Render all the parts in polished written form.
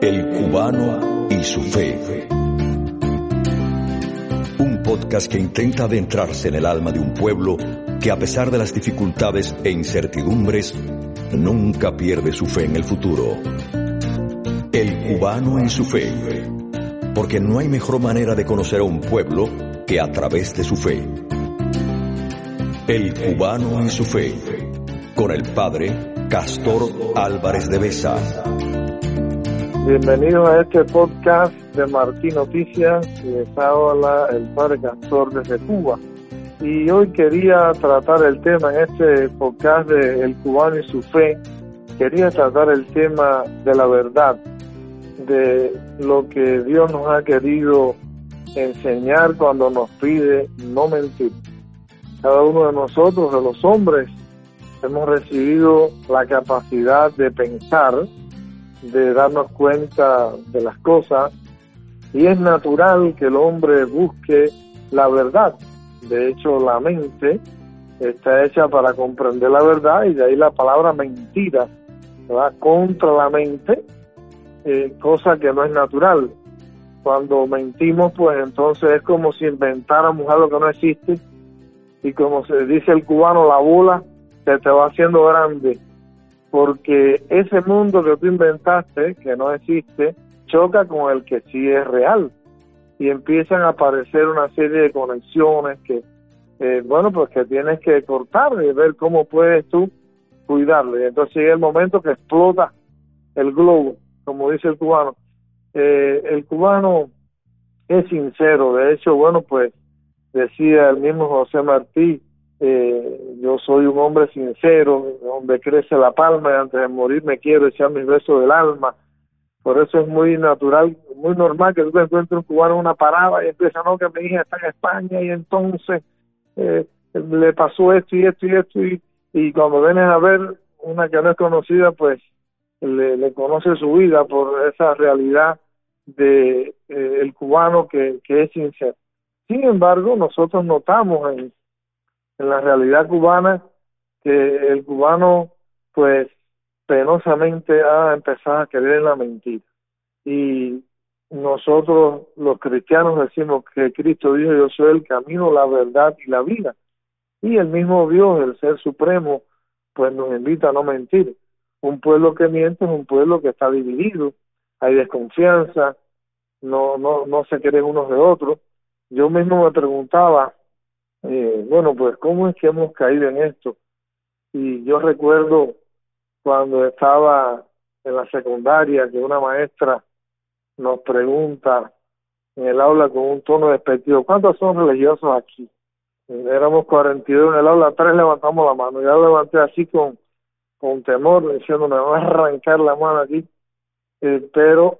El cubano y su fe. Un podcast que intenta adentrarse en el alma de un pueblo que, a pesar de las dificultades e incertidumbres, nunca pierde su fe en el futuro. El cubano y su fe. Porque no hay mejor manera de conocer a un pueblo que a través de su fe. El cubano y su fe. Con el padre Castor Álvarez de Besa. Bienvenidos a este podcast de Martín Noticias, y les habla el padre Castor desde Cuba. Y hoy quería tratar el tema en este podcast de El cubano y su fe. Quería tratar el tema de la verdad, de lo que Dios nos ha querido enseñar cuando nos pide no mentir. Cada uno de nosotros, de los hombres, hemos recibido la capacidad de pensar, de darnos cuenta de las cosas, y es natural que el hombre busque la verdad. De hecho, la mente está hecha para comprender la verdad, y de ahí la palabra mentira, ¿verdad? Contra la mente, cosa que no es natural. Cuando mentimos, pues entonces es como si inventáramos algo que no existe, y como se dice el cubano, la bola se te va haciendo grande, porque ese mundo que tú inventaste, que no existe, choca con el que sí es real, y empiezan a aparecer una serie de conexiones que, pues que tienes que cortar y ver cómo puedes tú cuidarlo. Y entonces llega el momento que explota el globo, como dice el cubano. El cubano es sincero. De hecho, pues decía el mismo José Martí, yo soy un hombre sincero, donde crece la palma, y antes de morir me quiero echar mis besos del alma. Por eso es muy natural, muy normal que tú te encuentres un cubano en una parada y empieza, no, que mi hija está en España y entonces le pasó esto y esto y esto, y cuando vienes a ver una que no es conocida, pues le conoce su vida por esa realidad de el cubano que es sincero. Sin embargo, nosotros notamos en la realidad cubana que el cubano, pues, penosamente ha empezado a creer en la mentira. Y nosotros, los cristianos, decimos que Cristo dijo: yo soy el camino, la verdad y la vida. Y el mismo Dios, el Ser Supremo, pues nos invita a no mentir. Un pueblo que miente es un pueblo que está dividido, hay desconfianza, no se creen unos de otros. Yo mismo me preguntaba, pues ¿cómo es que hemos caído en esto? Y yo recuerdo cuando estaba en la secundaria que una maestra nos pregunta en el aula con un tono despectivo: ¿cuántos son religiosos aquí? Éramos 42 en el aula, 3 levantamos la mano. Yo levanté así con temor, diciendo: me van a arrancar la mano aquí. Pero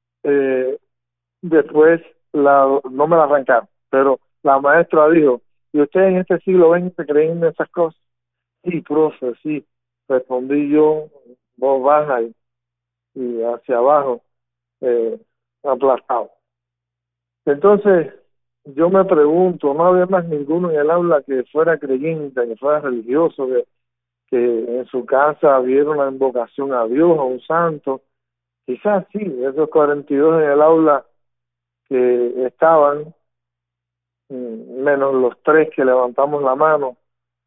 después no me la arrancaron, pero la maestra dijo: ¿y ustedes en este siglo XX creen en esas cosas? Sí, profe, sí, respondí yo, voz baja y hacia abajo, aplastado. Entonces, yo me pregunto, no había más ninguno en el aula que fuera creyente, que fuera religioso, que en su casa hubiera una invocación a Dios, a un santo. Quizás sí, esos 42 en el aula que estaban, menos los 3 que levantamos la mano,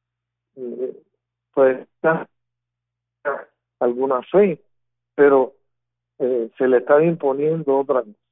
pues alguna fe, pero se le está imponiendo otra cosa.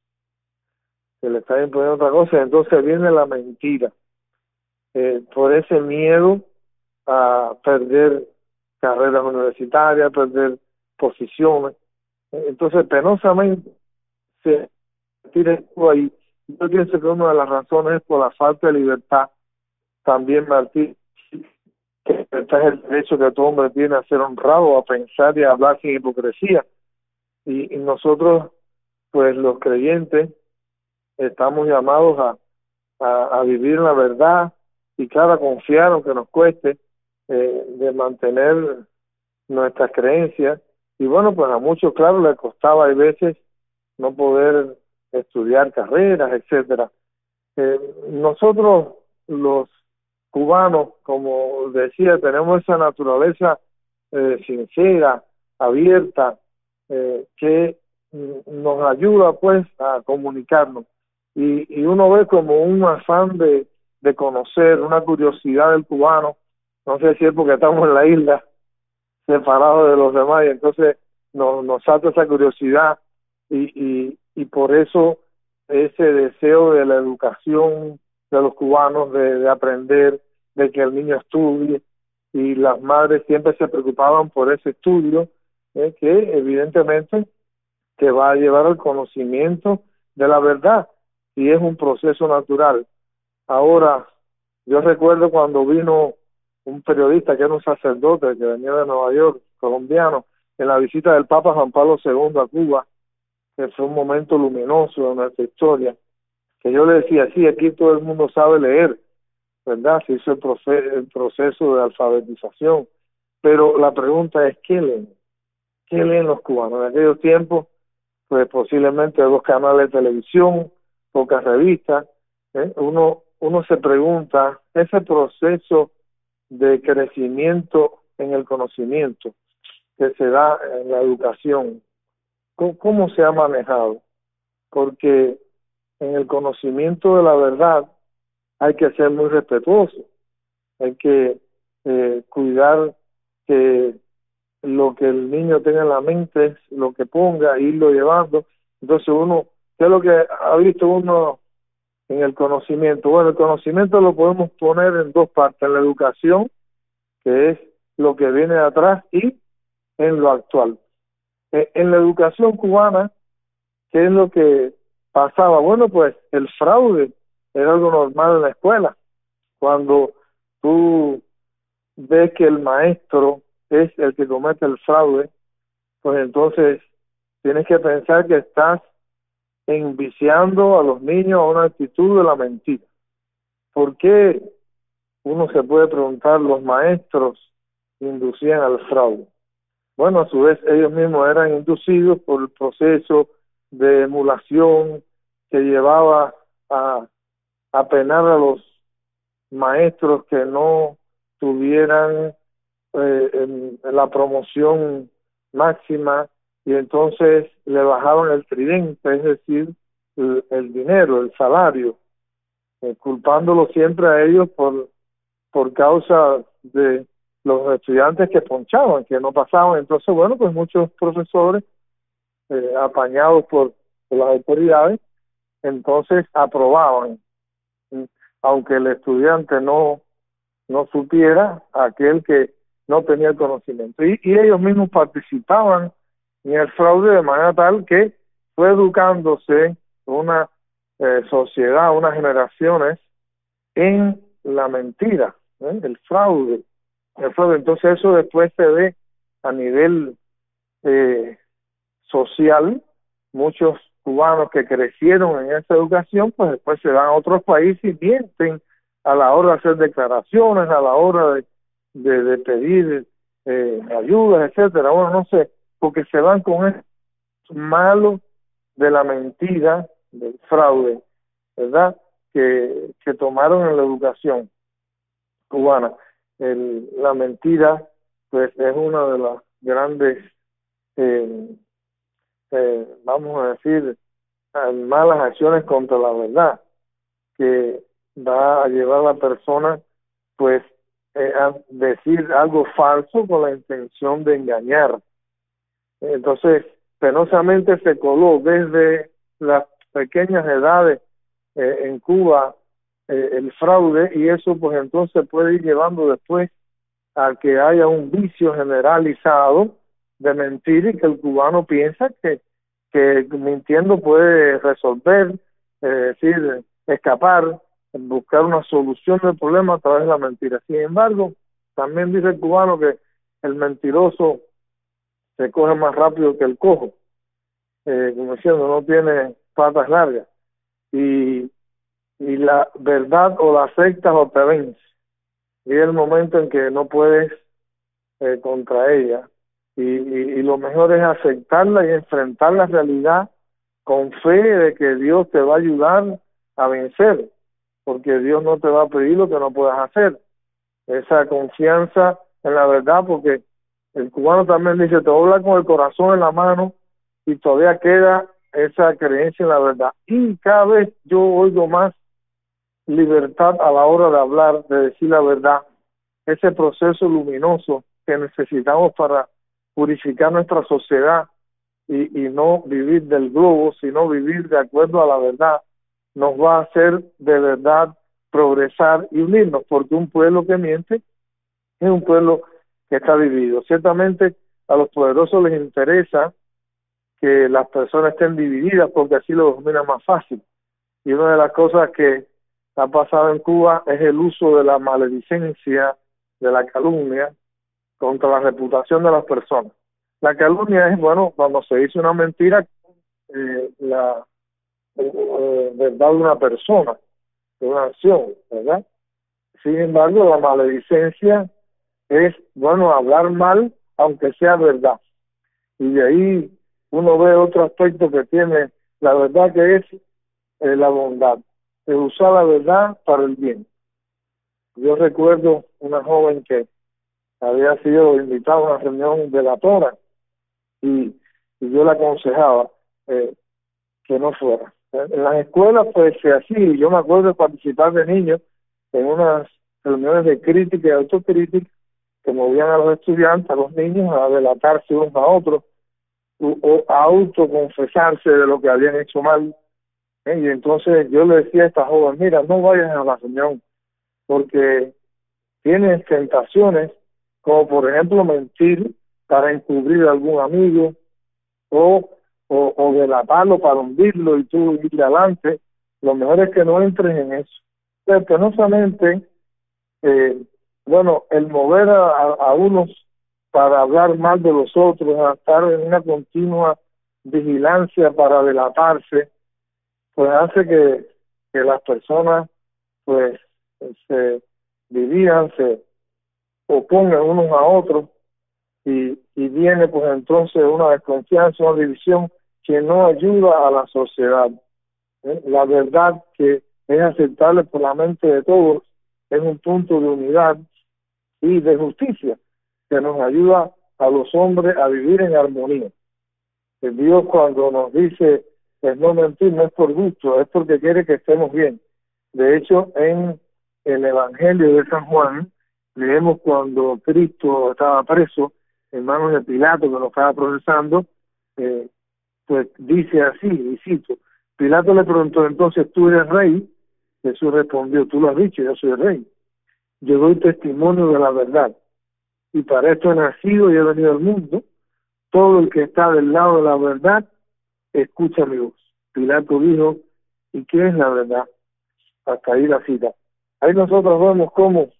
Entonces viene la mentira, por ese miedo a perder carreras universitarias, perder posiciones. Entonces penosamente se tira esto ahí. Yo pienso que una de las razones es por la falta de libertad. También, Martín, que está el derecho que todo hombre tiene a ser honrado, a pensar y a hablar sin hipocresía. Y nosotros, pues los creyentes, estamos llamados a vivir la verdad, y claro, a confiar, aunque nos cueste, de mantener nuestras creencias. Y pues a muchos, claro, les costaba a veces no poder estudiar carreras, etcétera. Nosotros, los cubanos, como decía, tenemos esa naturaleza sincera, abierta, que nos ayuda pues a comunicarnos. Y uno ve como un afán de conocer, una curiosidad del cubano. No sé si es porque estamos en la isla, separados de los demás, y entonces nos salta esa curiosidad, y por eso ese deseo de la educación de los cubanos, de aprender, de que el niño estudie, y las madres siempre se preocupaban por ese estudio, que evidentemente te va a llevar al conocimiento de la verdad, y es un proceso natural. Ahora, yo recuerdo cuando vino un periodista que era un sacerdote que venía de Nueva York, colombiano, en la visita del Papa Juan Pablo II a Cuba, que fue un momento luminoso de nuestra historia, que yo le decía, sí, aquí todo el mundo sabe leer, ¿verdad? Se hizo el proceso de alfabetización, pero la pregunta es, ¿qué leen? ¿Qué leen los cubanos? En aquellos tiempos, pues posiblemente 2 canales de televisión, pocas revistas, uno se pregunta, ese proceso de crecimiento en el conocimiento que se da en la educación, ¿cómo se ha manejado? Porque en el conocimiento de la verdad hay que ser muy respetuoso, hay que cuidar que lo que el niño tenga en la mente es lo que ponga, irlo llevando. Entonces uno, ¿qué es lo que ha visto uno en el conocimiento? Bueno, el conocimiento lo podemos poner en 2 partes, en la educación, que es lo que viene de atrás, y en lo actual. En la educación cubana, ¿qué es lo que pasaba? Bueno, pues el fraude era algo normal en la escuela. Cuando tú ves que el maestro es el que comete el fraude, pues entonces tienes que pensar que estás enviciando a los niños a una actitud de la mentira. ¿Por qué? Uno se puede preguntar, los maestros inducían al fraude. Bueno, a su vez ellos mismos eran inducidos por el proceso de emulación que llevaba a penar a los maestros que no tuvieran en la promoción máxima, y entonces le bajaban el tridente, es decir, el dinero, el salario, culpándolo siempre a ellos por causa de los estudiantes que ponchaban, que no pasaban. Entonces, bueno, pues muchos profesores, apañados por las autoridades, entonces aprobaban, aunque el estudiante no supiera, aquel que no tenía el conocimiento. Y ellos mismos participaban en el fraude de manera tal que fue educándose una sociedad, unas generaciones en la mentira, el fraude. Entonces eso después se ve a nivel social. Muchos cubanos que crecieron en esa educación, pues después se van a otros países y mienten a la hora de hacer declaraciones, a la hora de pedir ayudas, etcétera. Bueno, no sé, porque se van con eso malo de la mentira, del fraude, ¿verdad? Que tomaron en la educación cubana. La mentira, pues, es una de las grandes, vamos a decir, malas acciones contra la verdad, que va a llevar a la persona, pues, a decir algo falso con la intención de engañar. Entonces, penosamente se coló desde las pequeñas edades en Cuba el fraude, y eso pues entonces puede ir llevando después a que haya un vicio generalizado de mentir, y que el cubano piensa que mintiendo puede resolver, decir, escapar, buscar una solución del problema a través de la mentira. Sin embargo, también dice el cubano que el mentiroso se coge más rápido que el cojo, como diciendo, no tiene patas largas, y la verdad o la aceptas o te vence. Y es el momento en que no puedes contra ella, y lo mejor es aceptarla y enfrentar la realidad con fe de que Dios te va a ayudar a vencer, porque Dios no te va a pedir lo que no puedas hacer. Esa confianza en la verdad, porque el cubano también dice, te voy a hablar con el corazón en la mano y todavía queda esa creencia en la verdad. Y cada vez yo oigo más libertad a la hora de hablar, de decir la verdad, ese proceso luminoso que necesitamos para purificar nuestra sociedad y no vivir del globo, sino vivir de acuerdo a la verdad, nos va a hacer de verdad progresar y unirnos, porque un pueblo que miente es un pueblo que está dividido. Ciertamente a los poderosos les interesa que las personas estén divididas porque así lo dominan más fácil. Y una de las cosas que ha pasado en Cuba es el uso de la maledicencia, de la calumnia contra la reputación de las personas. La calumnia es, bueno, cuando se dice una mentira, la verdad de una persona, de una acción, ¿verdad? Sin embargo, la maledicencia es, bueno, hablar mal, aunque sea verdad. Y de ahí uno ve otro aspecto que tiene la verdad, que es la bondad, de usar la verdad para el bien. Yo recuerdo una joven que había sido invitada a una reunión de la Torah y yo le aconsejaba que no fuera. En las escuelas pues se hacía, yo me acuerdo de participar de niños en unas reuniones de crítica y autocrítica que movían a los estudiantes, a los niños, a delatarse unos a otros o a autoconfesarse de lo que habían hecho mal. Y entonces yo le decía a esta joven, mira, no vayas a la reunión porque tienes tentaciones como por ejemplo mentir para encubrir a algún amigo o delatarlo para hundirlo y tú ir adelante. Lo mejor es que no entres en eso. Pero que no solamente el mover a unos para hablar mal de los otros, a estar en una continua vigilancia para delatarse, pues hace que las personas pues se dividan, se opongan unos a otros y viene pues entonces una desconfianza, una división que no ayuda a la sociedad. La verdad, que es aceptable por la mente de todos, es un punto de unidad y de justicia que nos ayuda a los hombres a vivir en armonía. Que Dios, cuando nos dice es no mentir, no es por gusto, es porque quiere que estemos bien. De hecho, en el Evangelio de San Juan leemos cuando Cristo estaba preso en manos de Pilato, que lo estaba procesando, pues dice así, y cito, Pilato le preguntó, entonces, ¿tú eres rey? Jesús respondió, tú lo has dicho, yo soy rey. Yo doy testimonio de la verdad, y para esto he nacido y he venido al mundo. Todo el que está del lado de la verdad, escucha mi voz. Pilato dijo, ¿y qué es la verdad? Hasta ahí la cita. Ahí nosotros vemos cómo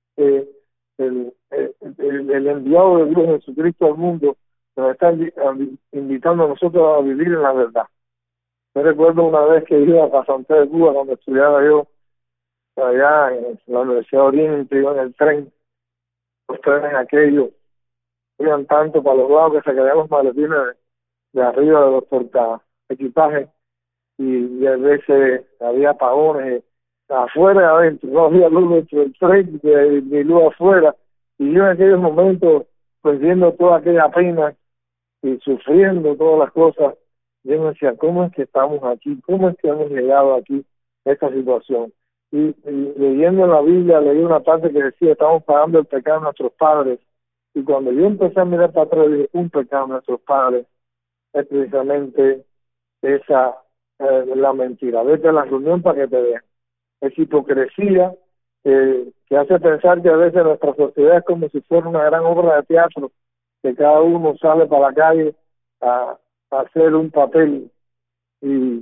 el enviado de Dios Jesucristo al mundo nos está invitando a nosotros a vivir en la verdad. Yo recuerdo una vez que iba a Pasante de Cuba, donde estudiaba yo, allá en la Universidad de Oriente, iba en el tren. Los trenes aquellos iban tanto para los lados que se caían los maletines de arriba de los portaequipajes y a veces había apagones afuera y adentro, no había luz dentro del tren ni luz afuera, y yo en aquellos momentos pues viendo toda aquella pena y sufriendo todas las cosas, yo me decía, ¿cómo es que estamos aquí? ¿Cómo es que hemos llegado aquí a esta situación? Y leyendo en la Biblia leí una parte que decía, estamos pagando el pecado de nuestros padres, y cuando yo empecé a mirar para atrás dije, un pecado de nuestros padres es precisamente esa la mentira. Vete a la reunión para que te vean. Es hipocresía que hace pensar que a veces nuestra sociedad es como si fuera una gran obra de teatro, que cada uno sale para la calle a hacer un papel y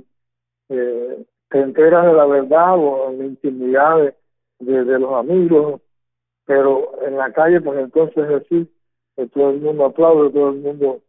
te enteras de la verdad o en la intimidad de los amigos, pero en la calle pues entonces es decir que todo el mundo aplaude, todo el mundo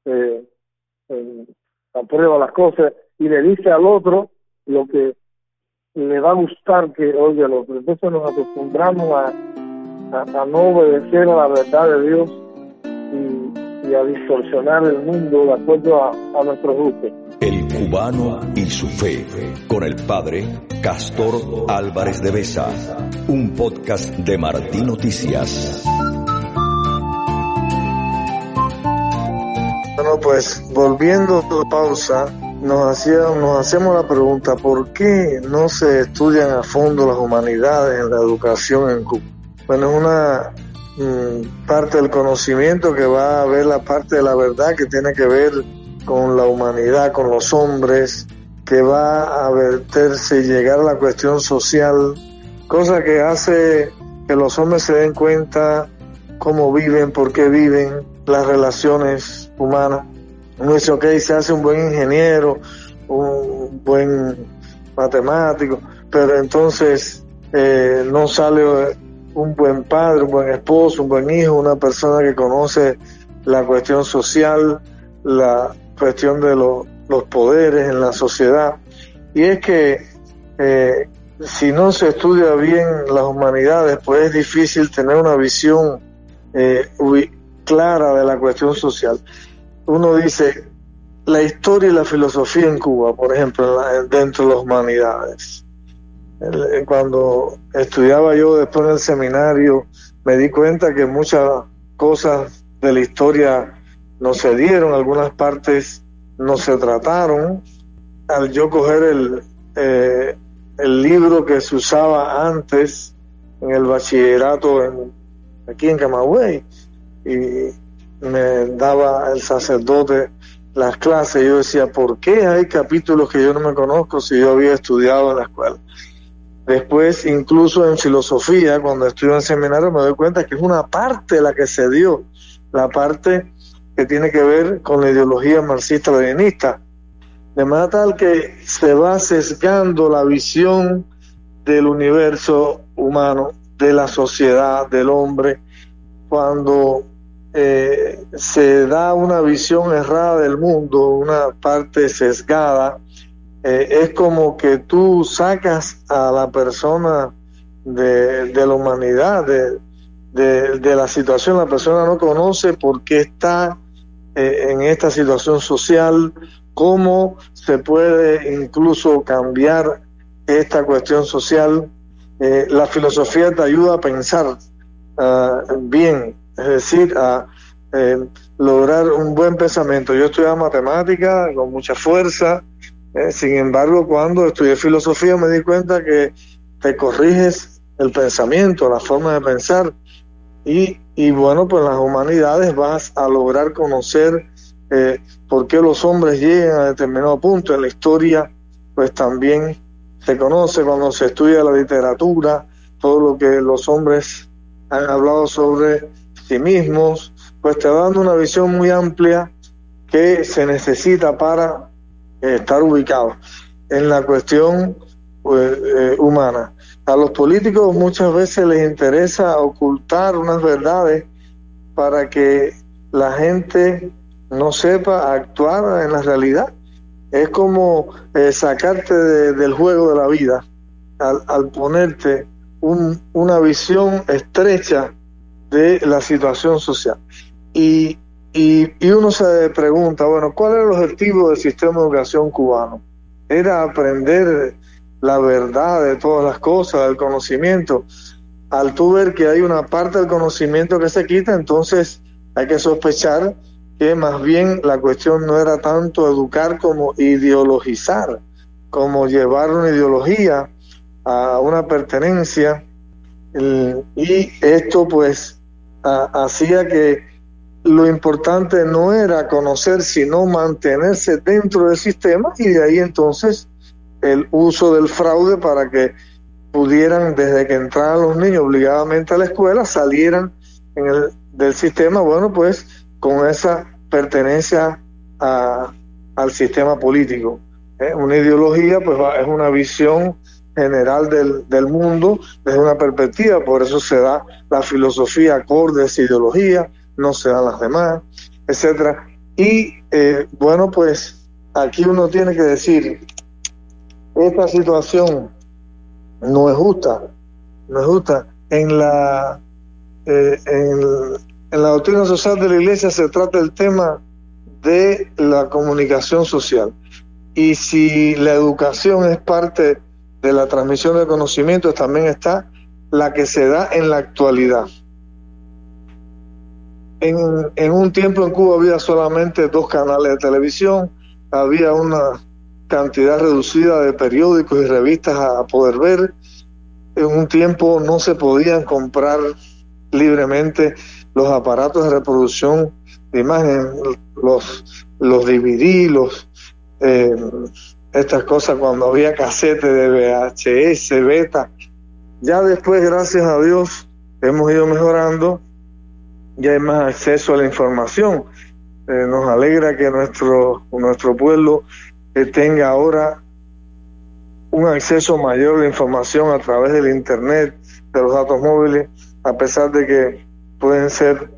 aprueba las cosas y le dice al otro lo que le va a gustar que oiga el otro. Entonces nos acostumbramos a no obedecer a la verdad de Dios y a distorsionar el mundo de acuerdo a nuestros gustos. El cubano y su fe, con el padre Castor Álvarez de Besa, un podcast de Martín Noticias. Bueno, pues volviendo a la pausa, nos hacemos la pregunta: ¿por qué no se estudian a fondo las humanidades en la educación en Cuba? Bueno, es una parte del conocimiento que va a ver la parte de la verdad que tiene que ver con la humanidad, con los hombres, que va a verterse y llegar a la cuestión social, cosa que hace que los hombres se den cuenta cómo viven, por qué viven, las relaciones humanas. Uno dice, ok, se hace un buen ingeniero, un buen matemático, pero entonces no sale un buen padre, un buen esposo, un buen hijo, una persona que conoce la cuestión social, la cuestión de los poderes en la sociedad. Y es que si no se estudia bien las humanidades, pues es difícil tener una visión clara de la cuestión social. Uno dice, la historia y la filosofía en Cuba, por ejemplo, dentro de las humanidades. Cuando estudiaba yo después en el seminario, me di cuenta que muchas cosas de la historia no se dieron, algunas partes no se trataron. Al yo coger el libro que se usaba antes en el bachillerato aquí en Camagüey, y me daba el sacerdote las clases, yo decía, ¿por qué hay capítulos que yo no me conozco si yo había estudiado en la escuela? Después, incluso en filosofía, cuando estudio en seminario, me doy cuenta que es una parte la que se dio, la parte que tiene que ver con la ideología marxista-leninista, de manera tal que se va sesgando la visión del universo humano, de la sociedad, del hombre, cuando se da una visión errada del mundo, una parte sesgada. Es como que tú sacas a la persona de la humanidad, de la situación. La persona no conoce por qué está en esta situación social, cómo se puede incluso cambiar esta cuestión social. La filosofía te ayuda a pensar bien, es decir, a lograr un buen pensamiento. Yo estudiaba matemática con mucha fuerza, sin embargo, cuando estudié filosofía me di cuenta que te corriges el pensamiento, la forma de pensar, y bueno, pues en las humanidades vas a lograr conocer por qué los hombres llegan a determinado punto. En la historia, pues también se conoce cuando se estudia la literatura, todo lo que los hombres han hablado sobre sí mismos, pues te va dando una visión muy amplia que se necesita para estar ubicado en la cuestión humana. A los políticos muchas veces les interesa ocultar unas verdades para que la gente no sepa actuar en la realidad. Es como sacarte del juego de la vida al ponerte una visión estrecha de la situación social. Y uno se pregunta, bueno, ¿cuál era el objetivo del sistema de educación cubano? Era aprender la verdad de todas las cosas, del conocimiento. Al tú ver que hay una parte del conocimiento que se quita, entonces hay que sospechar que más bien la cuestión no era tanto educar como ideologizar, como llevar una ideología a una pertenencia, y esto pues hacía que lo importante no era conocer, sino mantenerse dentro del sistema, y de ahí entonces el uso del fraude para que pudieran, desde que entraran los niños obligadamente a la escuela, salieran del sistema, bueno, pues con esa pertenencia al sistema político. Una ideología pues es una visión general del mundo desde una perspectiva, por eso se da la filosofía acorde a esa ideología, no se dan las demás, etcétera. Y bueno, pues aquí uno tiene que decir, esta situación no es justa, no es justa. En la doctrina social de la Iglesia se trata el tema de la comunicación social, y si la educación es parte de la transmisión de conocimientos, también está la que se da en la actualidad. en un tiempo en Cuba había solamente 2 canales de televisión, había una cantidad reducida de periódicos y revistas a poder ver. En un tiempo no se podían comprar libremente los aparatos de reproducción de imagen, los DVD, estas cosas cuando había casetes de VHS, beta. Ya después, gracias a Dios, hemos ido mejorando, ya hay más acceso a la información. Nos alegra que nuestro pueblo tenga ahora un acceso mayor a la información a través del internet, de los datos móviles, a pesar de que pueden ser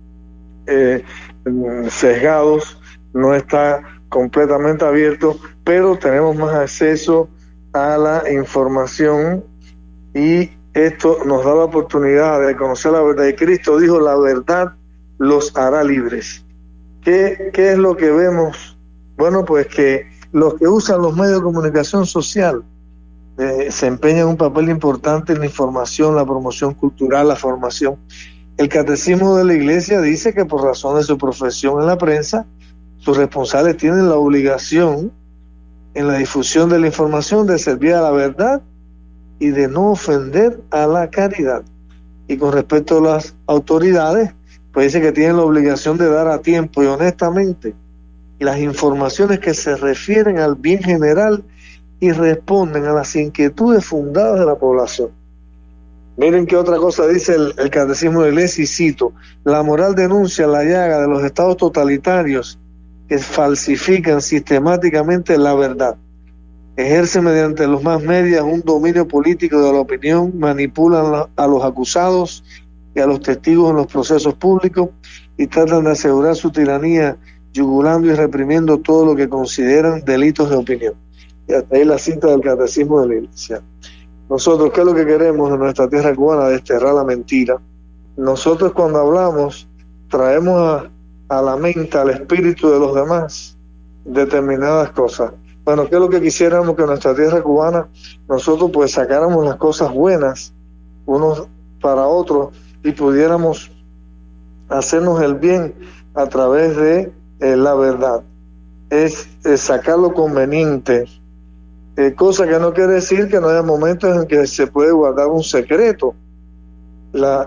sesgados, no está completamente abierto, pero tenemos más acceso a la información y esto nos da la oportunidad de conocer la verdad. Y Cristo dijo: la verdad los hará libres. ¿Qué es lo que vemos? Bueno, pues que los que usan los medios de comunicación social se empeñan un papel importante en la información, la promoción cultural, la formación. El Catecismo de la Iglesia dice que por razón de su profesión en la prensa, sus responsables tienen la obligación en la difusión de la información de servir a la verdad y de no ofender a la caridad. Y con respecto a las autoridades, pues dice que tienen la obligación de dar a tiempo y honestamente las informaciones que se refieren al bien general y responden a las inquietudes fundadas de la población. Miren qué otra cosa dice el Catecismo de la Iglesia, y cito: la moral denuncia la llaga de los estados totalitarios que falsifican sistemáticamente la verdad, ejercen mediante los más medios un dominio político de la opinión, manipulan a los acusados y a los testigos en los procesos públicos y tratan de asegurar su tiranía, yugulando y reprimiendo todo lo que consideran delitos de opinión. Y hasta ahí la cita del Catecismo de la Iglesia. Nosotros, ¿qué es lo que queremos en nuestra tierra cubana? Desterrar la mentira. Nosotros, cuando hablamos, traemos a la mente, al espíritu de los demás, determinadas cosas. Bueno, ¿qué es lo que quisiéramos que en nuestra tierra cubana nosotros pues sacáramos las cosas buenas unos para otros y pudiéramos hacernos el bien a través de la verdad? Es sacar lo conveniente, cosa que no quiere decir que no haya momentos en que se puede guardar un secreto. La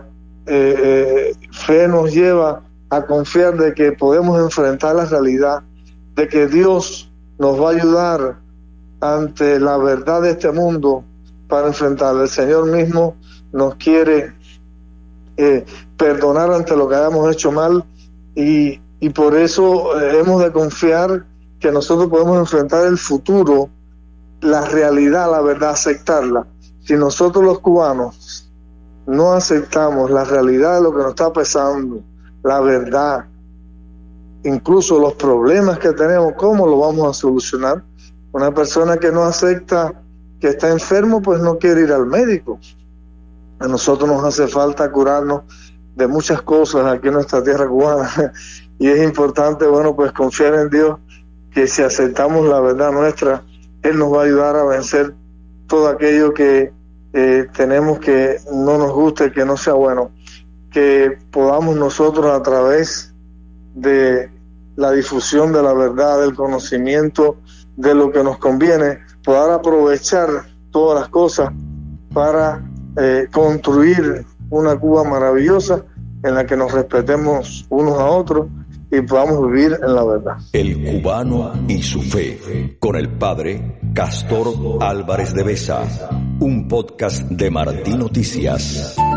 fe nos lleva a confiar de que podemos enfrentar la realidad, de que Dios nos va a ayudar ante la verdad de este mundo para enfrentarla. El Señor mismo nos quiere perdonar ante lo que hayamos hecho mal y por eso hemos de confiar que nosotros podemos enfrentar el futuro, la realidad, la verdad, aceptarla. Si nosotros los cubanos no aceptamos la realidad de lo que nos está pasando, la verdad, incluso los problemas que tenemos, ¿cómo lo vamos a solucionar? Una persona que no acepta que está enfermo, pues no quiere ir al médico. A nosotros nos hace falta curarnos de muchas cosas aquí en nuestra tierra cubana y es importante, bueno, pues confiar en Dios, que si aceptamos la verdad nuestra, Él nos va a ayudar a vencer todo aquello que tenemos que no nos guste, que no sea bueno, que podamos nosotros a través de la difusión de la verdad, del conocimiento de lo que nos conviene, poder aprovechar todas las cosas para construir una Cuba maravillosa en la que nos respetemos unos a otros y podamos vivir en la verdad. El cubano y su fe, con el padre Castor Álvarez de Besa, un podcast de Martí Noticias.